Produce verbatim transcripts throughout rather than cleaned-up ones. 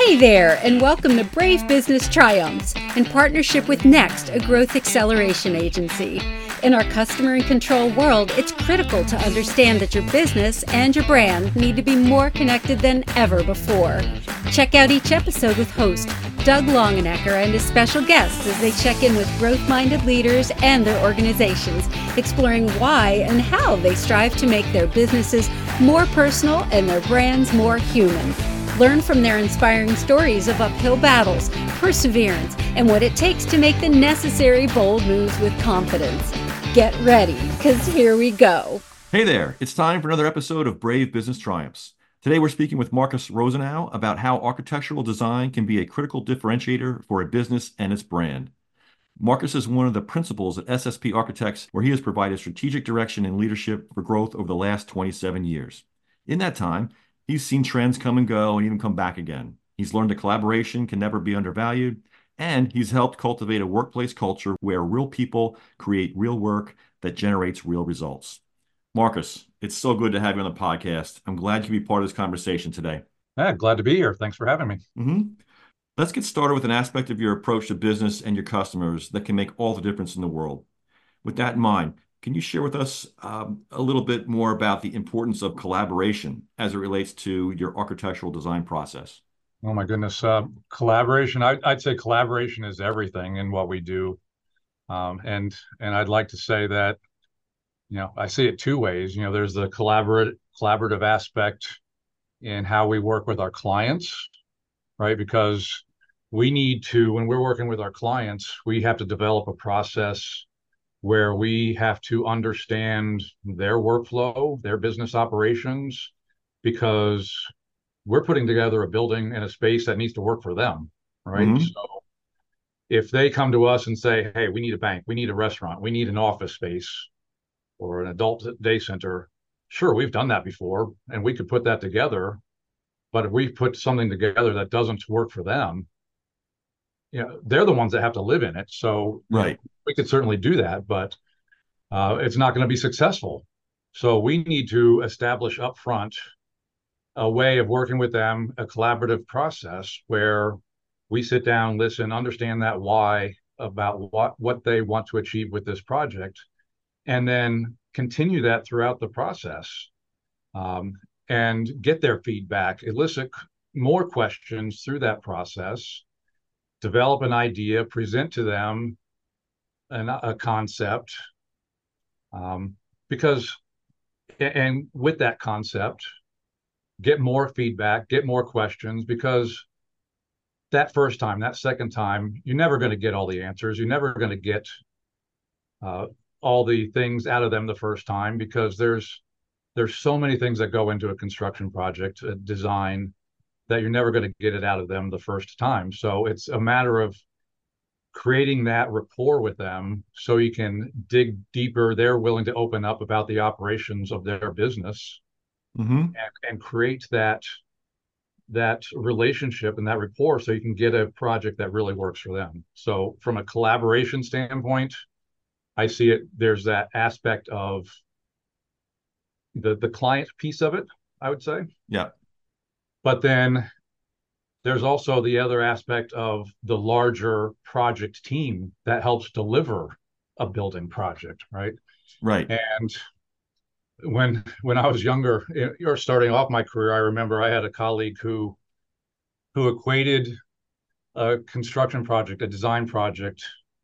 Hey there, and welcome to Brave Business Triumphs in partnership with Next, a growth acceleration agency. In our customer and control world, it's critical to understand that your business and your brand need to be more connected than ever before. Check out each episode with host Doug Longenecker and his special guests as they check in with growth-minded leaders and their organizations, exploring why and how they strive to make their businesses more personal and their brands more human. Learn from their inspiring stories of uphill battles, perseverance, and what it takes to make the necessary bold moves with confidence. Get ready, because here we go. Hey there, it's time for another episode of Brave Business Triumphs. Today we're speaking with Marcus Rosenau about how architectural design can be a critical differentiator for a business and its brand. Marcus is one of the principals at S S P Architects, where he has provided strategic direction and leadership for growth over the last twenty-seven years. In that time, he's seen trends come and go and even come back again. He's learned that collaboration can never be undervalued, and he's helped cultivate a workplace culture where real people create real work that generates real results. Marcus, it's so good to have you on the podcast. I'm glad you can be part of this conversation today. Yeah, glad to be here. Thanks for having me. Mm-hmm. Let's get started with an aspect of your approach to business and your customers that can make all the difference in the world. With that in mind, can you share with us um, a little bit more about the importance of collaboration as it relates to your architectural design process? Oh my goodness, uh, collaboration. I, I'd say collaboration is everything in what we do, um, and and I'd like to say that, you know, I see it two ways. You know, there's the collaborative collaborative aspect in how we work with our clients, right? Because we need to, when we're working with our clients, we have to develop a process where we have to understand their workflow, their business operations, because we're putting together a building and a space that needs to work for them, right? Mm-hmm. So if they come to us and say, hey, we need a bank, we need a restaurant, we need an office space or an adult day center, sure, we've done that before and we could put that together. But if we put something together that doesn't work for them, you know, they're the ones that have to live in it. So right. You know, we could certainly do that, but uh, it's not going to be successful. So we need to establish upfront a way of working with them, a collaborative process where we sit down, listen, understand that why about what, what they want to achieve with this project, and then continue that throughout the process, um, and get their feedback, elicit more questions through that process, develop an idea, present to them an, a concept, um, because, and with that concept, get more feedback, get more questions, because that first time, that second time, you're never going to get all the answers. You're never going to get uh, all the things out of them the first time, because there's there's so many things that go into a construction project, a design, that you're never going to get it out of them the first time. So it's a matter of creating that rapport with them so you can dig deeper. They're willing to open up about the operations of their business. Mm-hmm. And, and create that that relationship and that rapport so you can get a project that really works for them. So from a collaboration standpoint, I see it, there's that aspect of the, the client piece of it, I would say. Yeah. But then there's also the other aspect of the larger project team that helps deliver a building project, right? Right. And when when I was younger, or starting off my career, I remember I had a colleague who who equated a construction project, a design project,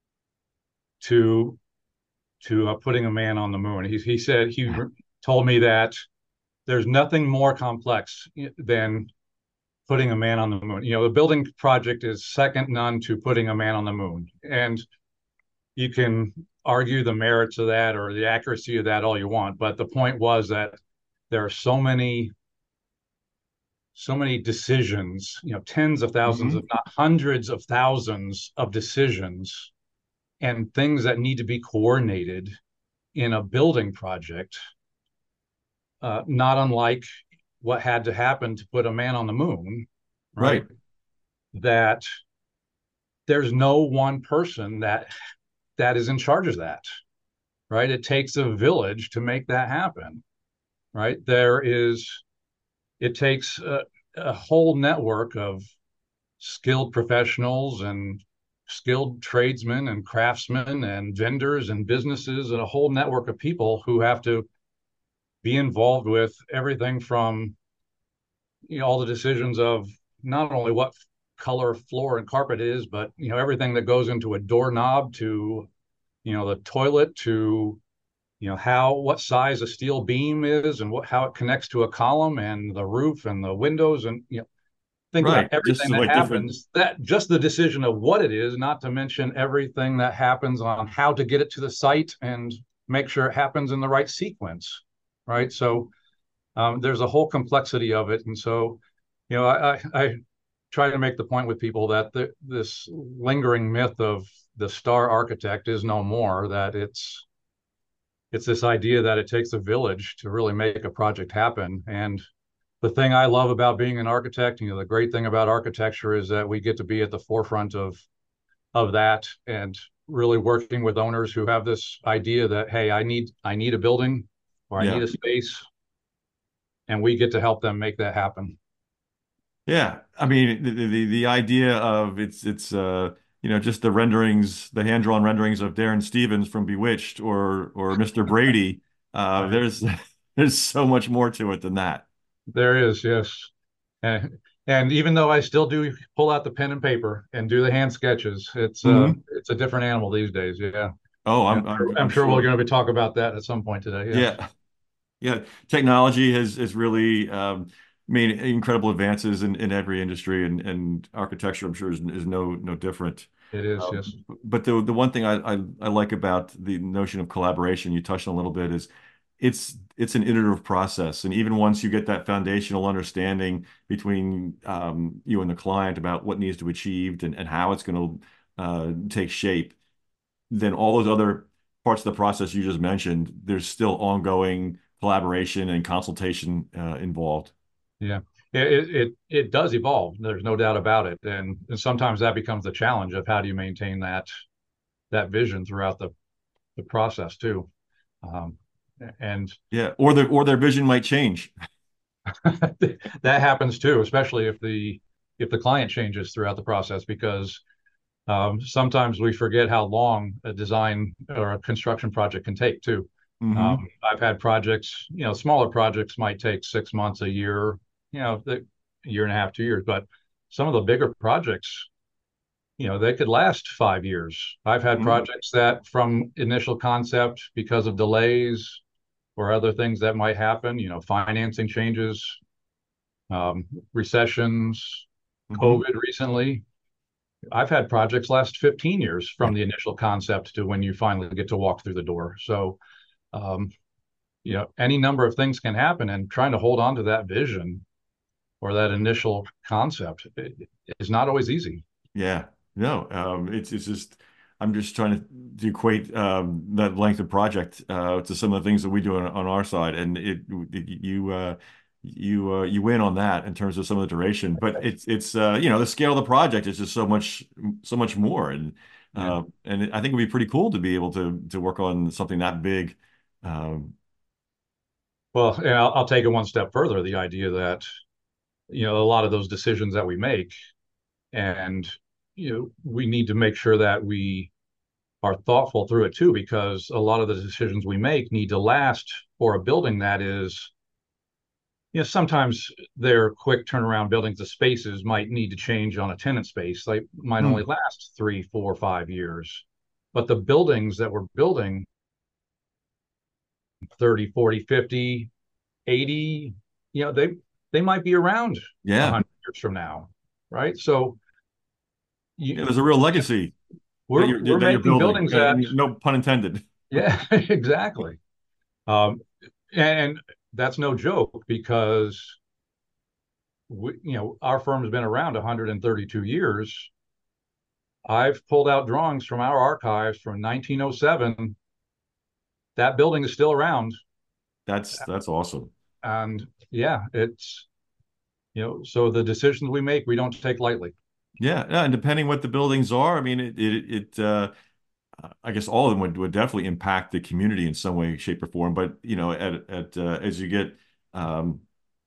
to to uh, putting a man on the moon. He he said he told me that there's nothing more complex than putting a man on the moon. You know, the building project is second none to putting a man on the moon, and you can argue the merits of that or the accuracy of that all you want, but the point was that there are so many so many decisions, you know, tens of thousands, Mm-hmm. if not hundreds of thousands of decisions and things that need to be coordinated in a building project, uh, not unlike what had to happen to put a man on the moon, right? Right. That there's no one person that that is in charge of that, right? It takes a village to make that happen, right? There is, it takes a, a whole network of skilled professionals and skilled tradesmen and craftsmen and vendors and businesses and a whole network of people who have to be involved with everything from, you know, all the decisions of not only what color floor and carpet is, but, you know, everything that goes into a doorknob to, you know, the toilet to, you know, how, what size a steel beam is and what, how it connects to a column and the roof and the windows. And, you know, think about Right. Just everything that like different. happens, that just the decision of what it is, not to mention everything that happens on how to get it to the site and make sure it happens in the right sequence. Right. So um, there's a whole complexity of it. And so, you know, I, I, I try to make the point with people that the, this lingering myth of the star architect is no more, that it's, it's this idea that it takes a village to really make a project happen. And the thing I love about being an architect, you know, the great thing about architecture is that we get to be at the forefront of of that and really working with owners who have this idea that, hey, I need I need a building or I need Yeah. a space, and we get to help them make that happen. Yeah. I mean, the, the, the idea of it's, it's, uh, you know, just the renderings, the hand-drawn renderings of Darren Stevens from Bewitched or, or Mister Brady. Uh, Right. there's, there's so much more to it than that. There is, yes. And, and even though I still do pull out the pen and paper and do the hand sketches, it's uh Mhm. it's a different animal these days. Yeah. Oh, Yeah. I'm, I'm, I'm I'm sure we're sure. going to be talking about that at some point today. Yes. Yeah. Yeah, technology has has really um, made incredible advances in, in every industry, and, and architecture, I'm sure, is, is no no different. It is, Um, yes. but the the one thing I, I I like about the notion of collaboration you touched on a little bit is it's it's an iterative process, and even once you get that foundational understanding between um, you and the client about what needs to be achieved and, and how it's going to uh, take shape, then all those other parts of the process you just mentioned, there's still ongoing collaboration and consultation uh, involved. Yeah. It, it it does evolve. There's no doubt about it. And, and sometimes that becomes the challenge of how do you maintain that that vision throughout the, the process too. Um, and Yeah, or their or their vision might change. that happens too, especially if the if the client changes throughout the process, because um, sometimes we forget how long a design or a construction project can take too. Hmm. Um, I've had projects, you know, smaller projects might take six months, a year, you know, a year and a half, two years, but some of the bigger projects, you know, they could last five years. I've had Hmm. projects that from initial concept, because of delays or other things that might happen, you know, financing changes, um, recessions, Hmm. COVID recently. I've had projects last fifteen years from the initial concept to when you finally get to walk through the door. So, um, you know, any number of things can happen, and trying to hold on to that vision or that initial concept is not always easy. Yeah, no, um, it's it's just I'm just trying to, to equate um, that length of project uh, to some of the things that we do on, on our side, and it, it you uh, you uh, you win on that in terms of some of the duration, but it's it's uh, you know, the scale of the project is just so much so much more, and Yeah. uh, and I think it'd be pretty cool to be able to to work on something that big. Um, Well, and I'll, I'll take it one step further. The idea that, you know, a lot of those decisions that we make, and, you know, we need to make sure that we are thoughtful through it too, because a lot of the decisions we make need to last for a building that is, you know, sometimes they're quick turnaround buildings. The spaces might need to change on a tenant space. They might only hmm, last three, four, five years. But the buildings that we're building thirty, forty, fifty, eighty, you know, they they might be around one yeah, hundred years from now, right? So yeah, you, there's a real legacy that we're you're we're that you're making building. buildings Uh, that, no pun intended. yeah, exactly. Um, and that's no joke, because we, you know, our firm's been around one hundred thirty-two years. I've pulled out drawings from our archives from nineteen oh seven. That building is still around, That's that's awesome. and yeah, it's, you know, so the decisions we make, we don't take lightly. Yeah, yeah, and depending what the buildings are, I mean, it it, it uh, I guess all of them would, would definitely impact the community in some way, shape, or form. But you know, at at uh, as you get um,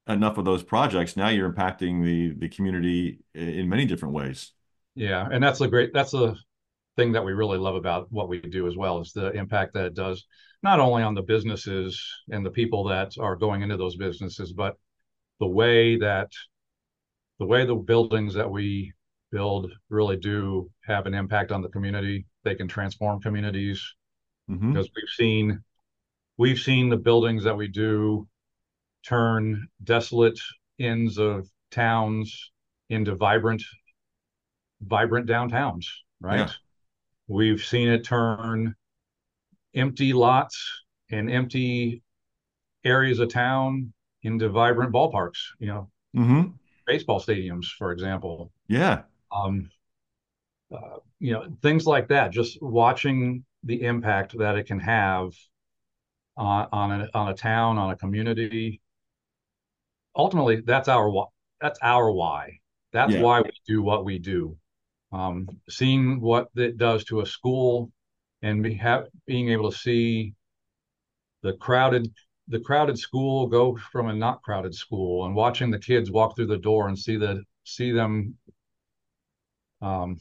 enough of those projects, now you're impacting the the community in many different ways. Yeah, and that's a great that's the thing that we really love about what we do as well, is the impact that it does not only on the businesses and the people that are going into those businesses, but the way that the way the buildings that we build really do have an impact on the community. They can transform communities, Mm-hmm. because we've seen we've seen the buildings that we do turn desolate ends of towns into vibrant vibrant downtowns, right? Yeah. We've seen it turn empty lots and empty areas of town into vibrant ballparks, you know, Mm-hmm. baseball stadiums, for example. Yeah. Um, uh, you know, things like that, just watching the impact that it can have on, on, a, on a town, on a community. Ultimately, that's our that's our why. That's Yeah. why we do what we do. Um, seeing what it does to a school, and be have, being able to see the crowded the crowded school go from a not crowded school, and watching the kids walk through the door and see the see them um,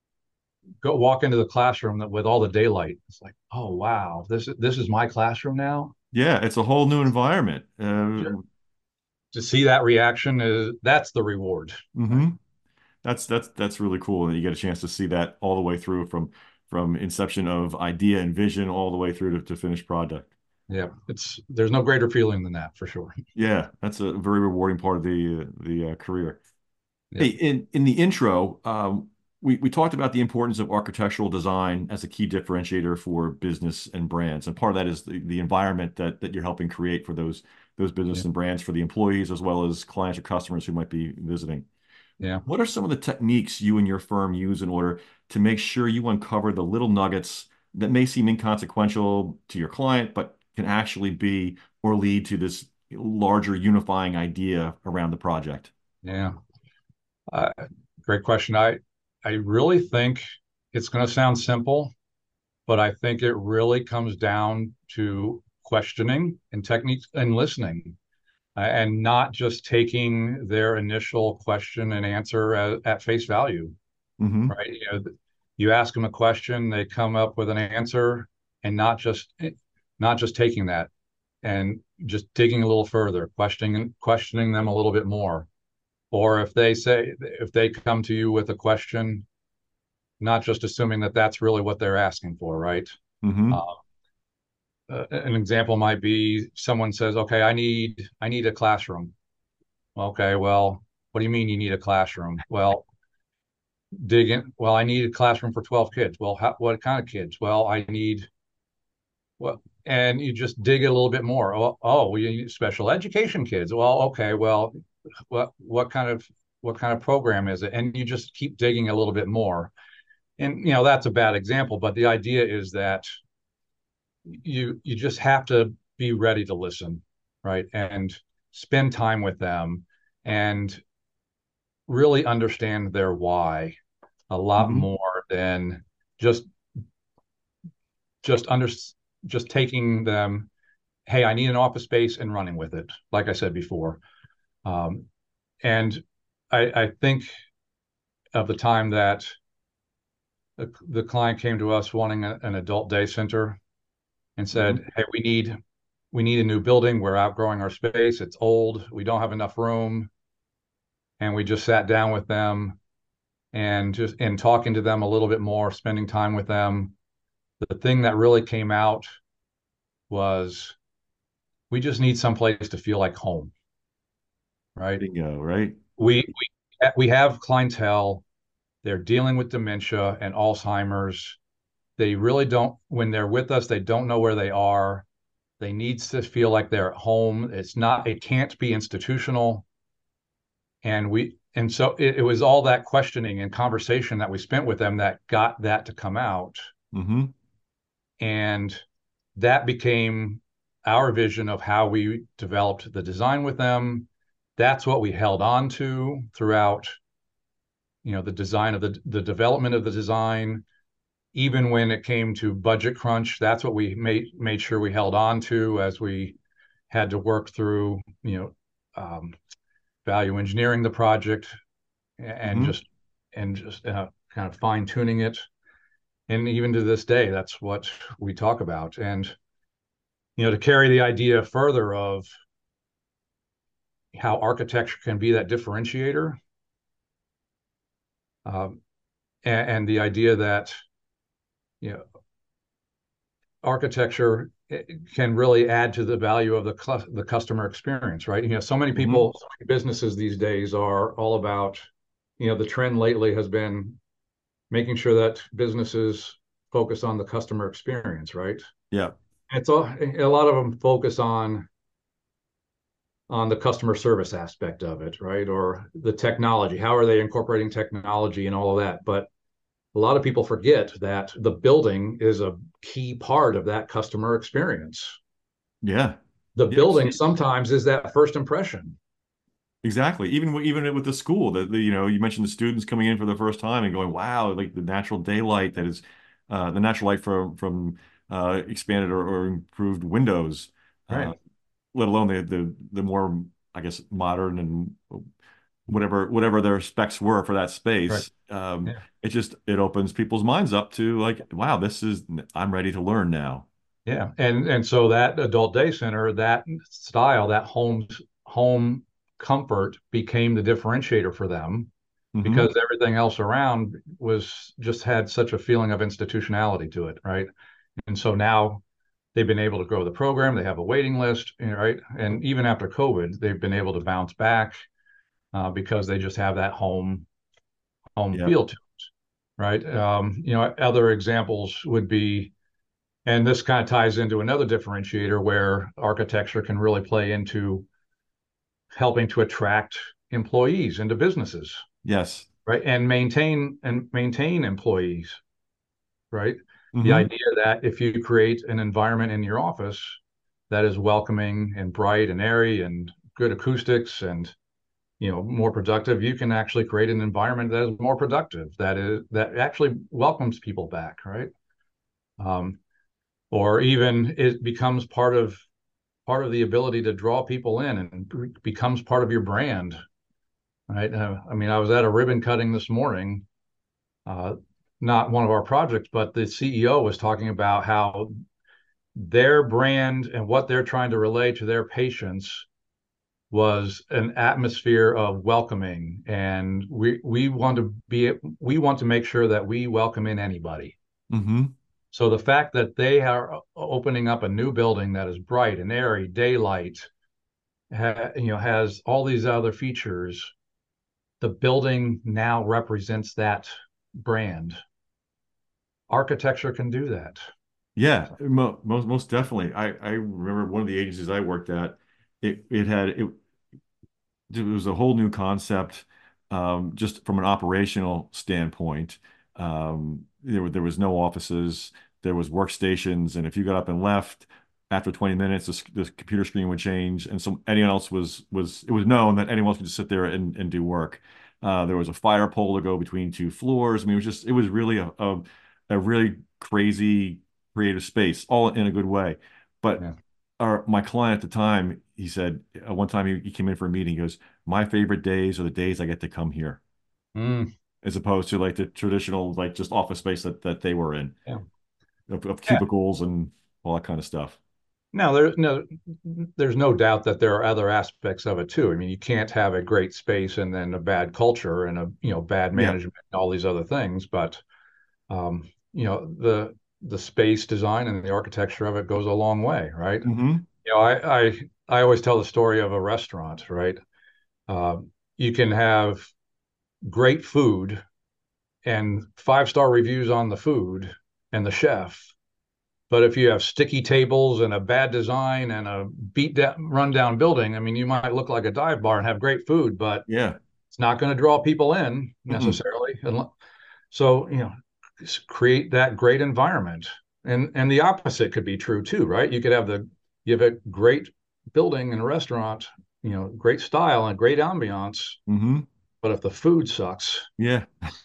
go walk into the classroom with all the daylight. It's like, oh wow, this this is my classroom now. Yeah. It's a whole new environment. Uh, To see that reaction is that's the reward, right? mm-hmm. That's that's that's really cool, and you get a chance to see that all the way through from from inception of idea and vision all the way through to, to finished product. Yeah, it's there's no greater feeling than that, for sure. Yeah, that's a very rewarding part of the uh, the uh, career. Hey, Yep. in in the intro, um, we we talked about the importance of architectural design as a key differentiator for business and brands, and part of that is the, the environment that that you're helping create for those those business Yeah. and brands, for the employees as well as clients or customers who might be visiting. Yeah. What are some of the techniques you and your firm use in order to make sure you uncover the little nuggets that may seem inconsequential to your client, but can actually be or lead to this larger unifying idea around the project? Yeah. Uh, Great question. I I really think it's going to sound simple, but I think it really comes down to questioning and techniques and listening, uh, and not just taking their initial question and answer at, at face value, Hmm. right? You know, you ask them a question, they come up with an answer, and not just not just taking that and just digging a little further, questioning questioning them a little bit more. Or if they say if they come to you with a question, not just assuming that that's really what they're asking for, right? Hmm. Uh, uh, an example might be someone says, "Okay, I need I need a classroom." Okay, well, what do you mean you need a classroom? Well, dig in. Well, I need a classroom for twelve kids. Well, how, what kind of kids? Well, I need well, and you just dig a little bit more. Oh, oh, we need special education kids. Well, okay, well, what what kind of what kind of program is it? And you just keep digging a little bit more. And you know that's a bad example, but the idea is that you you just have to be ready to listen, right? And spend time with them and really understand their why a lot Hmm. more than just just under just taking them, hey, I need an office space, and running with it, like I said before. Um, and I, I think of the time that the, the client came to us wanting a, an adult day center and Hmm. said, hey, we need we need a new building. We're outgrowing our space. It's old. We don't have enough room. And we just sat down with them and just in talking to them a little bit more, spending time with them. The thing that really came out was we just need someplace to feel like home, right? Bingo, right? We we we have clientele. They're dealing with dementia and Alzheimer's. They really don't, when they're with us, they don't know where they are. They need to feel like they're at home. It's not, it can't be institutional. And we, and so it, it was all that questioning and conversation that we spent with them that got that to come out. Hmm. And that became our vision of how we developed the design with them. That's what we held on to throughout, you know, the design of the the development of the design. Even when it came to budget crunch, that's what we made made sure we held on to as we had to work through, you know, um, value engineering the project and Mm-hmm. just and just uh, kind of fine tuning it. And even to this day, that's what we talk about. And you know, to carry the idea further of how architecture can be that differentiator, um, and, and the idea that you know architecture can really add to the value of the the customer experience, right? You know, so many Mm-hmm. people, so many businesses these days are all about, you know, the trend lately has been making sure that businesses focus on the customer experience, right? Yeah. It's all, a lot of them focus on on the customer service aspect of it, right? Or the technology. How are they incorporating technology and all of that? But a lot of people forget that the building is a key part of that customer experience. Yeah. The Yes. building sometimes is that first impression. Exactly. Even even with the school, that you know, you mentioned the students coming in for the first time and going, "Wow!" Like the natural daylight that is, uh, the natural light from from uh, expanded or, or improved windows, uh, Right. let alone the the the more, I guess, modern and whatever whatever their specs were for that Right. space. Um, Yeah. it just it opens people's minds up to like, "Wow, this is I'm ready to learn now." Yeah. And and so that adult day center, that style, that home home comfort became the differentiator for them Hmm. because everything else around was just had such a feeling of institutionality to it, right? And so now they've been able to grow the program. They have a waiting list, right? And even after COVID, they've been able to bounce back uh, because they just have that home home Yeah. feel to it, right? Um, you know, other examples would be, and this kind of ties into another differentiator where architecture can really play into helping to attract employees into businesses, Yes. right? And maintain and maintain employees, right? The Hmm. idea that if you create an environment in your office that is welcoming and bright and airy and good acoustics and you know more productive, you can actually create an environment that is more productive, that is that actually welcomes people back, right? Um, or even it becomes part of part of the ability to draw people in and becomes part of your brand, right? Uh, I mean, I was at a ribbon cutting this morning, uh, not one of our projects, but the C E O was talking about how their brand and what they're trying to relay to their patients was an atmosphere of welcoming, and we we want to be we want to make sure that we welcome in anybody. Hmm. So the fact that they are opening up a new building that is bright and airy, daylight, ha, you know, has all these other features, the building now represents that brand. Architecture can do that. Yeah, mo most most definitely. I I remember one of the agencies I worked at. It it had it it was a whole new concept, um, just from an operational standpoint. Um, there were, there was no offices, there was workstations, and if you got up and left after twenty minutes, the, the computer screen would change, and so anyone else was was it was known that anyone else could just sit there and, and do work. Uh, there was a fire pole to go between two floors. I mean, it was just it was really a a, a really crazy creative space, all in a good way. But Yeah. our my client at the time, he said uh, one time he, he came in for a meeting. He goes, "My favorite days are the days I get to come here," Mm, as opposed to like the traditional like just office space that that they were in, yeah. of, of Yeah. cubicles and all that kind of stuff. Now there's no there's no doubt that there are other aspects of it too. I mean, you can't have a great space and then a bad culture and a you know bad Yeah. management and all these other things. But um, you know the the space design and the architecture of it goes a long way, right? Hmm. You know, I I I always tell the story of a restaurant, right? Um, you can have great food and five star reviews on the food and the chef, but if you have sticky tables and a bad design and a beat down, run down building, I mean, you might look like a dive bar and have great food, but Yeah. it's not going to draw people in Mm-mm. necessarily. So, you know, create that great environment. And and the opposite could be true too, right? You could have the you have a great building and a restaurant, you know, great style and great ambiance, Hmm. but if the food sucks, Yeah.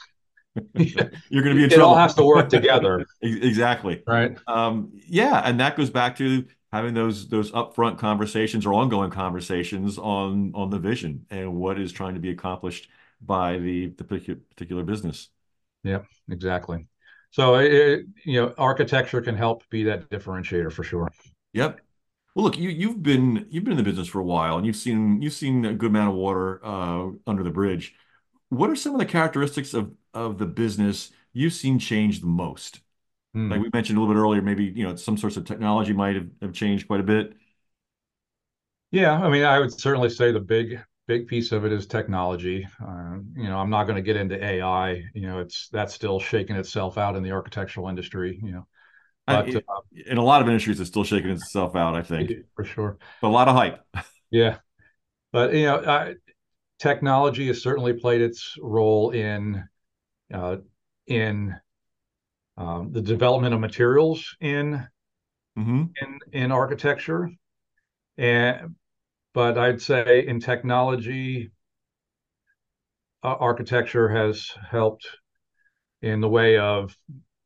it, You're going to be in it all trouble. has to work together, Ex- Exactly. right? Um, yeah, and that goes back to having those those upfront conversations or ongoing conversations on on the vision and what is trying to be accomplished by the the particular particular business. Yep, exactly. So it, you know, architecture can help be that differentiator for sure. Yep. Well, look, you you've been you've been in the business for a while, and you've seen you've seen a good amount of water uh, under the bridge. What are some of the characteristics of of the business you've seen change the most? Like Hmm. we mentioned a little bit earlier, maybe you know some sorts of technology might have, have changed quite a bit. Yeah, I mean, I would certainly say the big big piece of it is technology. Uh, you know, I'm not going to get into A I. You know, it's that's still shaking itself out in the architectural industry. You know, I, but uh, it, in a lot of industries, it's still shaking itself out, I think, for sure, but a lot of hype. yeah. But you know, I, technology has certainly played its role in uh, in um, the development of materials in Hmm. in in architecture, and but I'd say in technology, uh, architecture has helped in the way of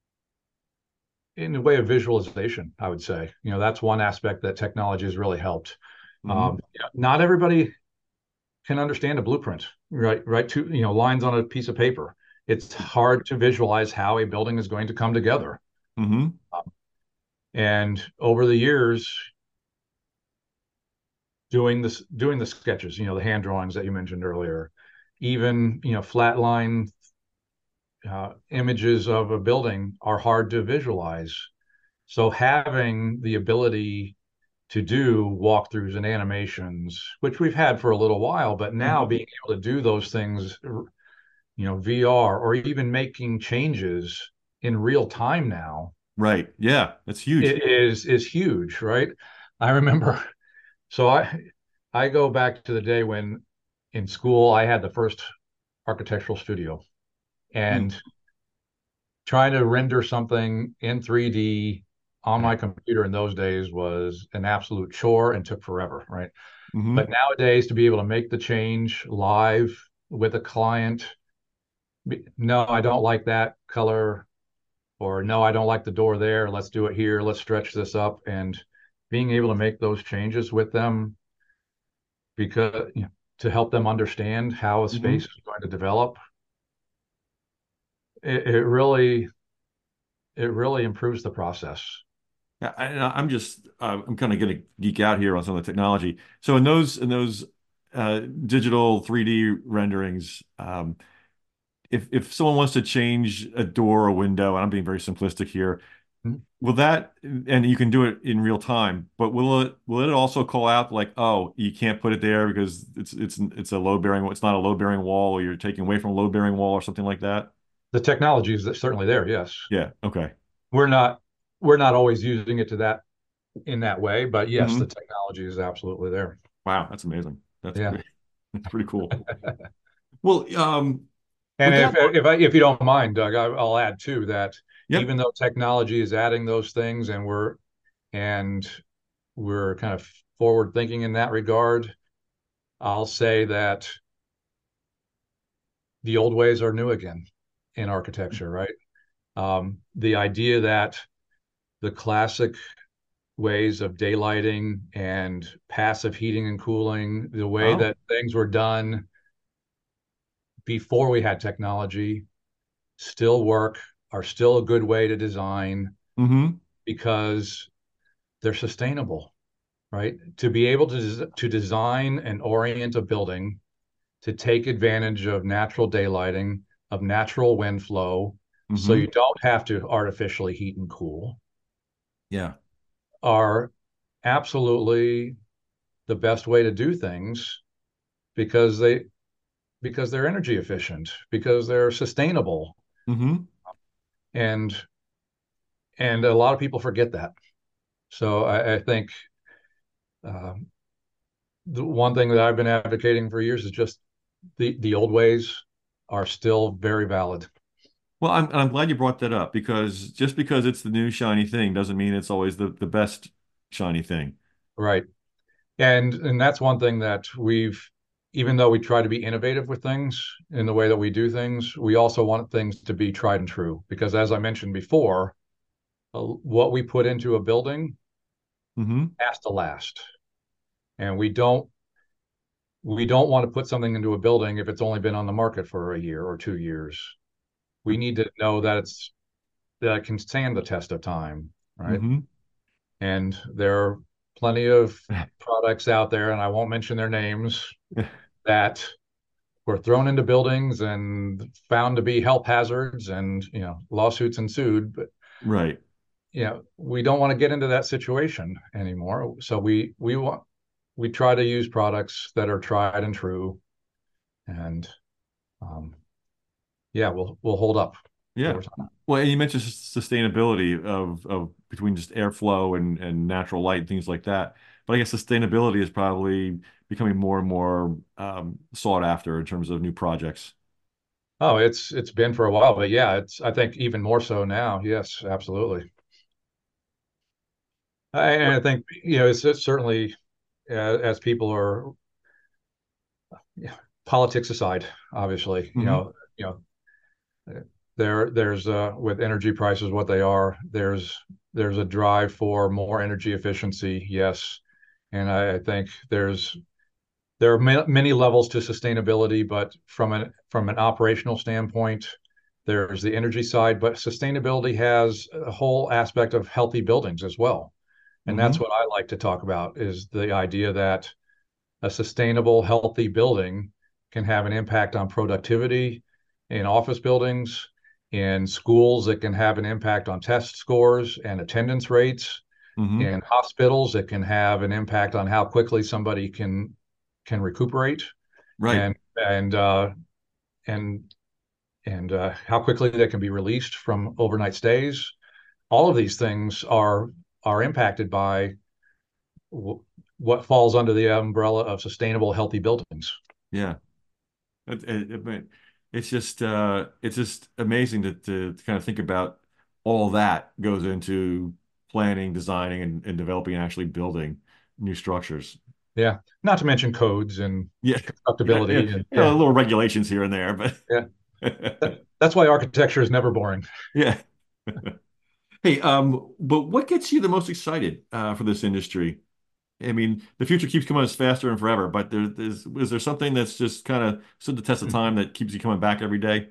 in the way of visualization. I would say, you know, that's one aspect that technology has really helped. Hmm. Um, not everybody can understand a blueprint, right? Right, to you know, lines on a piece of paper. It's hard to visualize how a building is going to come together. Hmm. And over the years, doing this, doing the sketches, you know, the hand drawings that you mentioned earlier, even you know, flat line uh, images of a building are hard to visualize. So having the ability to do walkthroughs and animations, which we've had for a little while, but now Hmm. being able to do those things, you know, V R or even making changes in real time now Right. Yeah, that's huge. is is huge, right? I remember, so I I go back to the day when in school I had the first architectural studio, Mm. and trying to render something in three D on my computer in those days was an absolute chore and took forever, right? But Hmm. nowadays, to be able to make the change live with a client, no, I don't like that color, or no, I don't like the door there. Let's do it here. Let's stretch this up. And being able to make those changes with them because you know, to help them understand how a space Hmm. is going to develop, it, it really it really improves the process. Yeah, I, I'm just uh, I'm kind of going to geek out here on some of the technology. So in those in those uh, digital three D renderings, um, if if someone wants to change a door or window, and I'm being very simplistic here, will that and you can do it in real time, but will it will it also call out like, oh, you can't put it there because it's it's it's a load bearing, it's not a load bearing wall, or you're taking away from a load bearing wall or something like that? The technology is certainly there. Yes, Yeah. Okay. we're not we're not always using it to that in that way, but yes, the Hmm. technology is absolutely there. Wow, that's amazing. That's Yeah. pretty that's pretty cool. Well, um, And with if that, if I, if you don't mind, Doug, I, I'll add too that yep. even though technology is adding those things, and we're and we're kind of forward thinking in that regard, I'll say that the old ways are new again in architecture, right? Um, the idea that the classic ways of daylighting and passive heating and cooling, the way Oh. that things were done before we had technology, still work, are still a good way to design Hmm. because they're sustainable, right? To be able to, to design and orient a building to take advantage of natural daylighting, of natural wind flow, so you Hmm. don't have to artificially heat and cool, Yeah. are absolutely the best way to do things because they because they're energy efficient, because they're sustainable, Hmm. and and a lot of people forget that. So I, I think um, the one thing that I've been advocating for years is just the the old ways are still very valid. Well, I'm I'm glad you brought that up because just because it's the new shiny thing doesn't mean it's always the the best shiny thing. Right. And and that's one thing that we've, even though we try to be innovative with things in the way that we do things, we also want things to be tried and true. Because as I mentioned before, uh, what we put into a building Mm-hmm. has to last. And we don't we don't want to put something into a building if it's only been on the market for a year or two years. We need to know that it's that it can stand the test of time, right? Mm-hmm. And there are plenty of products out there, and I won't mention their names, that were thrown into buildings and found to be health hazards, and you know lawsuits ensued. But Right. you know we don't want to get into that situation anymore. So we we want we try to use products that are tried and true, and um, yeah, we'll we'll hold up Yeah. over time. Well, and you mentioned sus- sustainability of of between just airflow and and natural light and things like that. But I guess sustainability is probably becoming more and more um, sought after in terms of new projects. Oh, it's it's been for a while, but yeah, it's I think even more so now. Yes, absolutely. I, and I think you know it's, it's certainly uh, as people are yeah, politics aside, obviously, you Hmm. know, you know, there there's uh, with energy prices what they are, there's there's a drive for more energy efficiency, yes, and I, I think there's there are ma many levels to sustainability, but from an from an operational standpoint, there's the energy side, but sustainability has a whole aspect of healthy buildings as well, and that's Hmm. what I like to talk about is the idea that a sustainable, healthy building can have an impact on productivity in office buildings, in schools, it can have an impact on test scores and attendance rates. Hmm. In hospitals, it can have an impact on how quickly somebody can can recuperate Right. and and uh, and and uh, how quickly they can be released from overnight stays. All of these things are are impacted by w- what falls under the umbrella of sustainable, healthy buildings. Yeah. It, it, it- it's just uh, it's just amazing to, to to kind of think about all that goes into planning, designing, and, and developing and actually building new structures. Yeah, not to mention codes and Yeah. Yeah, yeah, constructability and you know, yeah, little regulations here and there, yeah. but That, that's why architecture is never boring. yeah. Hey, um, but what gets you the most excited uh, for this industry? I mean, the future keeps coming us faster and forever, but there, there's, is there something that's just kind of stood the test of time that keeps you coming back every day?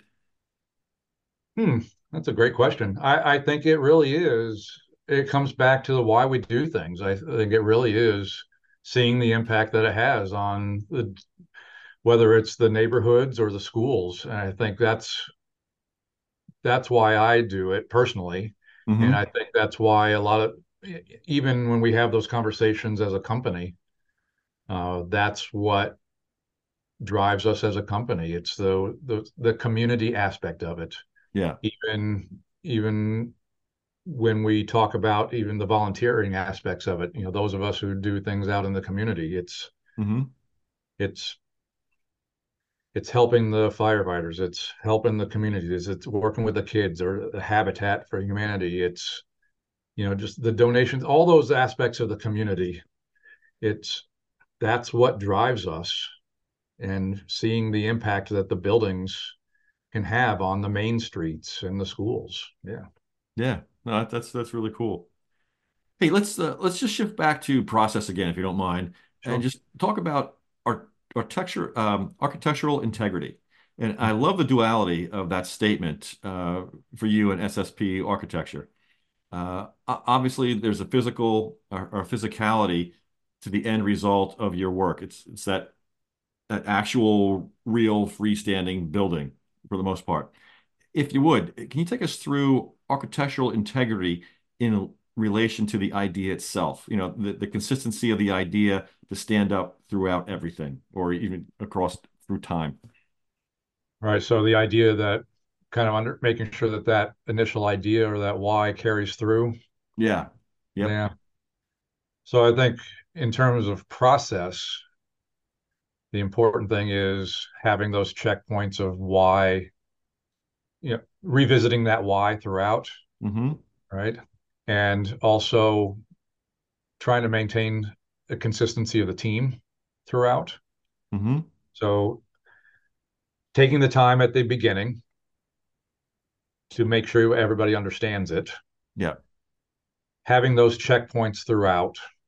Hmm, that's a great question. I, I think it really is. It comes back to the why we do things. I think it really is seeing the impact that it has on the, whether it's the neighborhoods or the schools. And I think that's that's why I do it personally. And Hmm. I think that's why a lot of even when we have those conversations as a company, uh, that's what drives us as a company. It's the the the community aspect of it. Yeah. Even even when we talk about even the volunteering aspects of it, you know, those of us who do things out in the community, it's Hmm. it's it's helping the firefighters, it's helping the communities, it's working with the kids or the Habitat for Humanity, it's you know just the donations, all those aspects of the community. It's that's what drives us, and seeing the impact that the buildings can have on the main streets and the schools. Yeah, Yeah. No, that- that's that's really cool. Hey, let's uh, let's just shift back to process again, if you don't mind, and sure. just talk about our architecture, um, architectural integrity. And I love the duality of that statement uh, for you and S S P architecture. Uh, o- obviously, there's a physical or, or physicality to the end result of your work. It's it's that that actual, real, freestanding building for the most part. If you would, can you take us through architectural integrity in relation to the idea itself? You know, the, the consistency of the idea to stand up throughout everything, or even across through time. All right. So the idea that kind of under making sure that that initial idea or that why carries through. Yeah. Yep. Yeah. So I think in terms of process, the important thing is having those checkpoints of why, you know, revisiting that why throughout, Hmm. right? And also trying to maintain the consistency of the team throughout. Hmm. So taking the time at the beginning to make sure everybody understands it, Yeah. having those checkpoints throughout,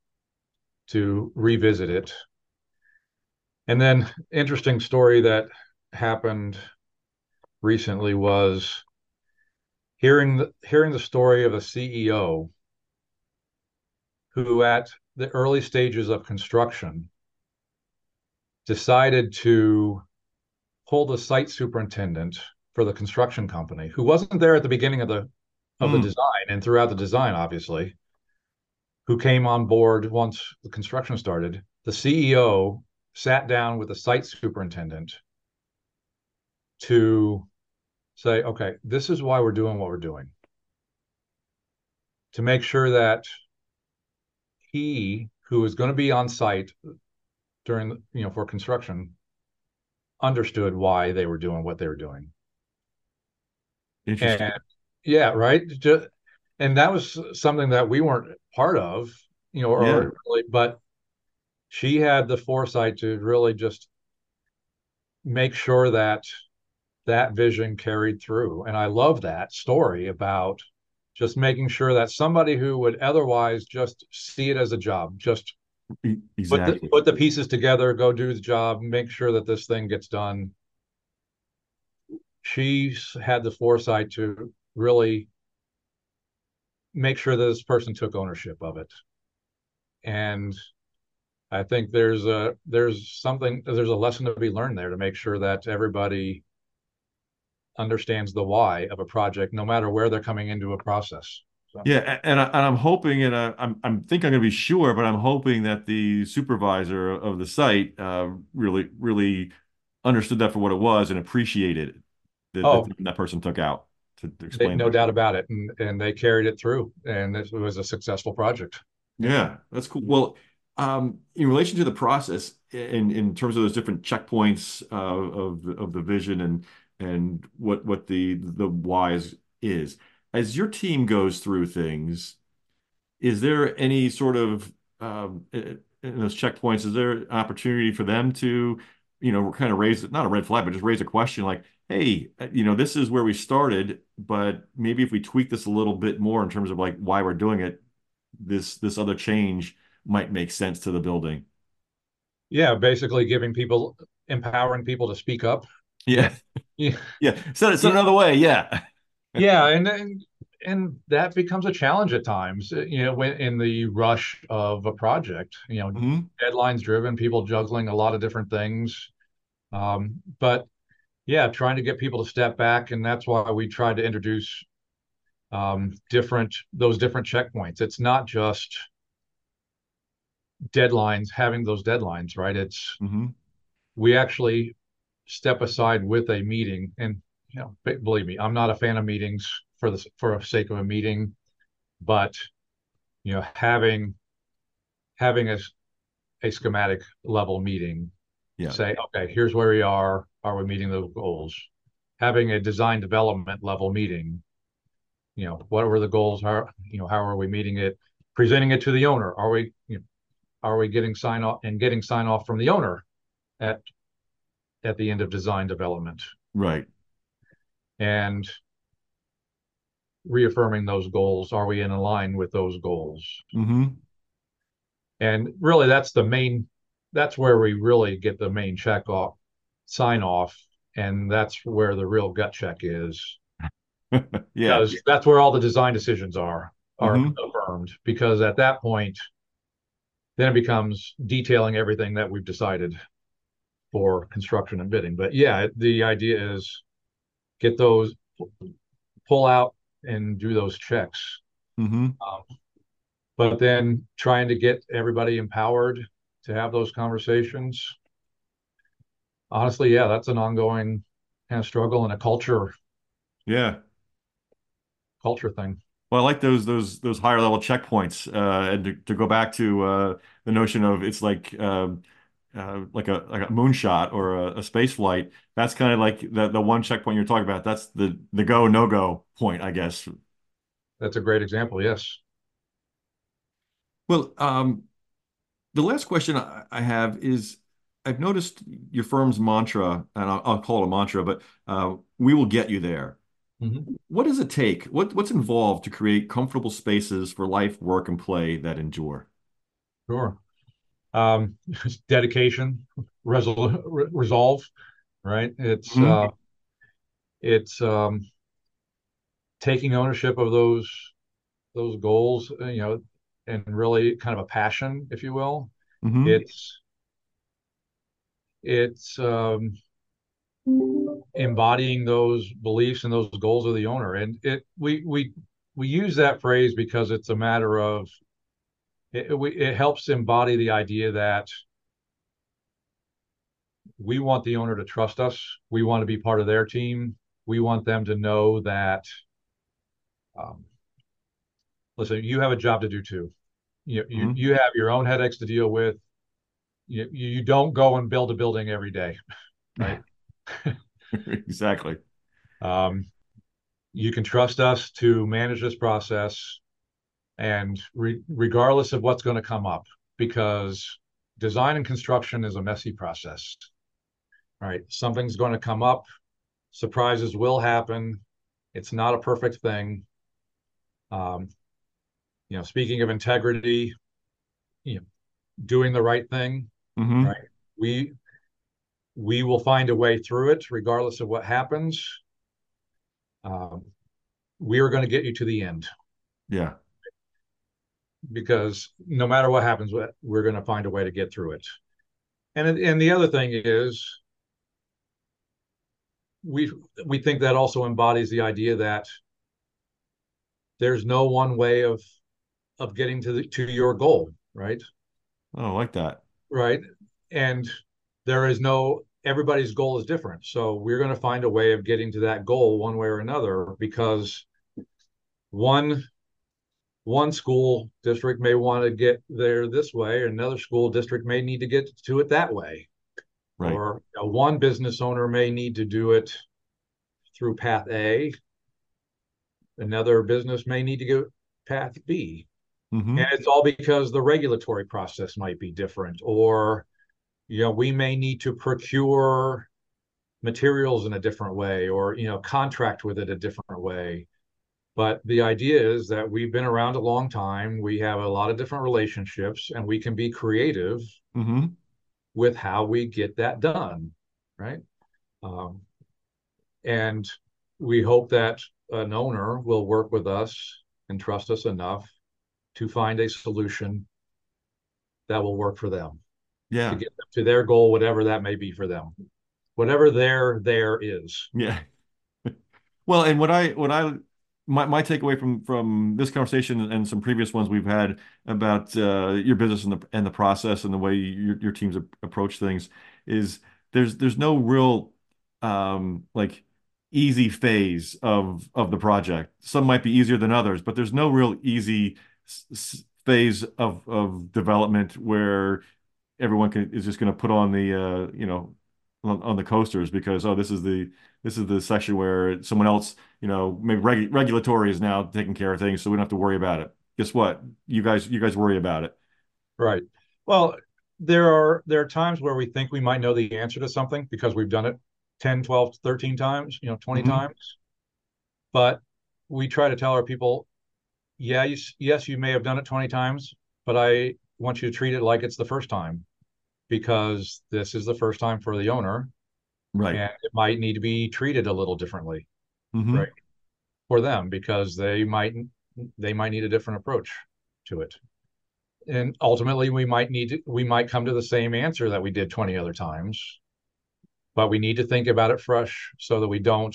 to revisit it. And then interesting story that happened recently was hearing the, hearing the story of a C E O who at the early stages of construction decided to pull the site superintendent for the construction company, who wasn't there at the beginning of the of the Mm. design and throughout the design, obviously, who came on board once the construction started. The C E O sat down with the site superintendent to say, okay, this is why we're doing what we're doing. To make sure that he, who is going to be on site during, you know, for construction, understood why they were doing what they were doing. Interesting. And yeah, right. Just, and that was something that we weren't part of, you know, Yeah. or really, but she had the foresight to really just make sure that that vision carried through. And I love that story about just making sure that somebody who would otherwise just see it as a job, just E- put the, Exactly. put the pieces together, go do the job, make sure that this thing gets done. She's had the foresight to really make sure that this person took ownership of it. And I think there's a there's something there's a lesson to be learned there to make sure that everybody understands the why of a project, no matter where they're coming into a process. So, Yeah, a- and, I, and I'm hoping, and I, I'm I'm think I'm going to be sure, but I'm hoping that the supervisor of the site uh, really really understood that for what it was and appreciated the, the oh, time that person took out to, to they, explain no that. doubt about it, and and they carried it through, and it was a successful project. Yeah. Yeah, that's cool. Well, um, in relation to the process, in in terms of those different checkpoints uh, of the- of the vision and and what what the the why is is, as your team goes through things, is there any sort of um, in those checkpoints, is there an opportunity for them to, you know, kind of raise not a red flag, but just raise a question like, hey, uh, you know, this is where we started, but maybe if we tweak this a little bit more in terms of like why we're doing it, this this other change might make sense to the building. Yeah, basically giving people, empowering people to speak up. Yeah. And yeah, Yeah. Said it said yeah, another way. Yeah. yeah, and and and that becomes a challenge at times. uh, You know, when in the rush of a project, you know, Hmm. deadlines driven, people juggling a lot of different things. Um, but yeah, trying to get people to step back, and that's why we tried to introduce um, different those different checkpoints. It's not just deadlines, having those deadlines, right? It's Hmm. we actually step aside with a meeting, and you know, believe me, I'm not a fan of meetings for the for the sake of a meeting, but you know, having having a a schematic level meeting, Yeah. say, okay, here's where we are. Are we meeting those goals? Having a design development level meeting, you know, what were the goals? How, you know, how are we meeting it? Presenting it to the owner. Are we, you know, are we getting sign off and getting sign off from the owner at at the end of design development, Right. and reaffirming those goals? Are we in line with those goals? Hmm. And really, that's the main. That's where we really get the main check off, sign off, and that's where the real gut check is, Yeah. because that's where all the design decisions are are Hmm. affirmed. Because at that point, then it becomes detailing everything that we've decided for construction and bidding. But yeah, the idea is get those, pull out and do those checks. Hmm. Um, but then trying to get everybody empowered to have those conversations. Honestly, yeah, that's an ongoing kind of struggle and a culture Yeah. culture thing. Well, I like those those those higher level checkpoints, uh, and to, to go back to uh, the notion of it's like um, uh, like a like a moonshot or a, a space flight. That's kind of like the the one checkpoint you're talking about. That's the the go no go point, I guess. That's a great example. Yes. Well, um, the last question I I have is I've noticed your firm's mantra, and I'll, I'll call it a mantra, but uh, we will get you there. Mm-hmm. What does it take? What what's involved to create comfortable spaces for life, work, and play that endure? Sure. Um, dedication, resol- re- resolve, right? It's Hmm. uh, it's um, taking ownership of those those goals, uh, you know, and really kind of a passion, if you will. Hmm. It's it's um, embodying those beliefs and those goals of the owner, and it we we we use that phrase because it's a matter of it, it, it helps embody the idea that we want the owner to trust us. We want to be part of their team. We want them to know that, um, listen, you have a job to do too. You, you, Hmm. you have your own headaches to deal with. You, you don't go and build a building every day, right? Exactly. Um, you can trust us to manage this process and re- regardless of what's going to come up, because design and construction is a messy process, right? Something's going to come up, surprises will happen. It's not a perfect thing. Um, you know, speaking of integrity, you know, doing the right thing, Hmm. right? We we will find a way through it, regardless of what happens. Um, we are going to get you to the end Yeah. because no matter what happens, we're going to find a way to get through it. And and the other thing is, we we think that also embodies the idea that there's no one way of of getting to the, to your goal, right? Oh, I like that. Right, and there is no everybody's goal is different, so we're going to find a way of getting to that goal one way or another, because one one school district may want to get there this way, another school district may need to get to it that way, Right. or you know, one business owner may need to do it through path A, another business may need to go path B. And Hmm. it's all because the regulatory process might be different, or you know, we may need to procure materials in a different way, or you know, contract with it a different way. But the idea is that we've been around a long time. We have a lot of different relationships, and we can be creative Hmm. with how we get that done, right? Um, and we hope that an owner will work with us and trust us enough to find a solution that will work for them, to Yeah. get them to their goal, whatever that may be for them, whatever their there is. Yeah. Well, and what I what I my my takeaway from from this conversation and some previous ones we've had about uh, your business and the and the process and the way your your teams a- approach things is there's there's no real um like easy phase of of the project. Some might be easier than others, but there's no real easy s s- phase of of development where everyone can, is just going to put on the uh, you know on, on the coasters because oh this is the this is the section where someone else you know maybe reg regulatory is now taking care of things so we don't have to worry about it. Guess what? You guys you guys worry about it. Right. Well, there are there are times where we think we might know the answer to something because we've done it ten, twelve, thirteen times, you know, twenty Hmm. times. But we try to tell our people, yeah, you, yes, you may have done it twenty times, but I want you to treat it like it's the first time, because this is the first time for the owner, Right. and it might need to be treated a little differently, right, Hmm. for them, because they might they might need a different approach to it. And ultimately we might need to we might come to the same answer that we did twenty other times, but we need to think about it fresh so that we don't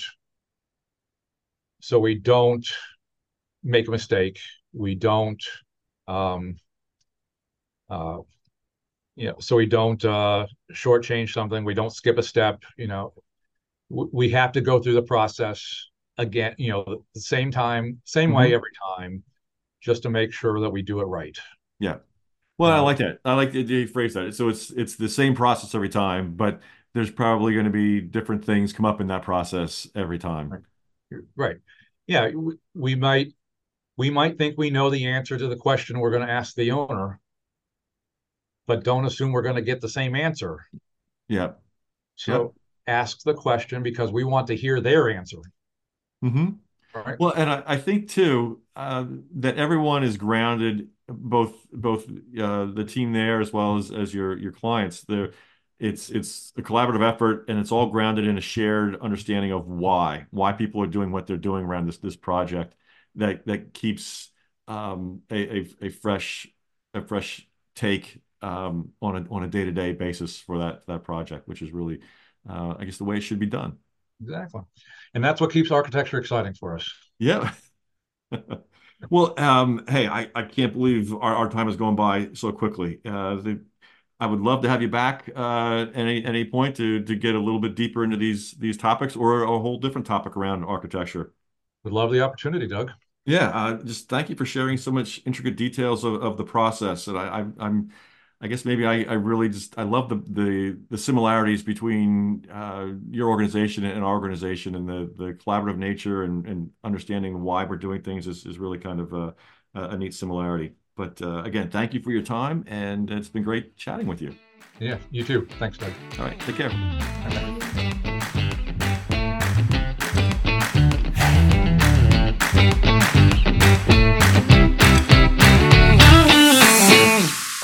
so we don't make a mistake. We don't um uh you know so we don't uh shortchange something. We don't skip a step. You know, we have to go through the process again, you know, the same time, same way Hmm. every time, just to make sure that we do it right. Yeah. Well, You I know, like that. I like the, the phrase that. So it's it's the same process every time, but there's probably going to be different things come up in that process every time. right. Right. Yeah, we, we might we might think we know the answer to the question we're going to ask the owner, but don't assume we're going to get the same answer. Yeah. Yep. So ask the question because we want to hear their answer. Hmm. right? Well, and I, I think too uh, that everyone is grounded, both both uh, the team there as well as as your your clients. There, it's it's a collaborative effort, and it's all grounded in a shared understanding of why why people are doing what they're doing around this this project. That that keeps um, a, a a fresh a fresh take um, on a on a day-to-day basis for that that project, which is really, uh, I guess, the way it should be done. Exactly. And that's what keeps architecture exciting for us. Yeah. Well, um, hey, I, I can't believe our, our time has gone by so quickly. Uh, the, I would love to have you back uh, any any point to to get a little bit deeper into these these topics or a whole different topic around architecture. Would love the opportunity, Doug. Yeah, uh, just thank you for sharing so much intricate details of, of the process. And I, I, I'm, I guess maybe I, I really just I love the the the similarities between uh, your organization and our organization, and the the collaborative nature and, and understanding why we're doing things is, is really kind of a, a neat similarity. But uh, again, thank you for your time, and it's been great chatting with you. Yeah, you too. Thanks, Doug. All right, take care. Bye-bye.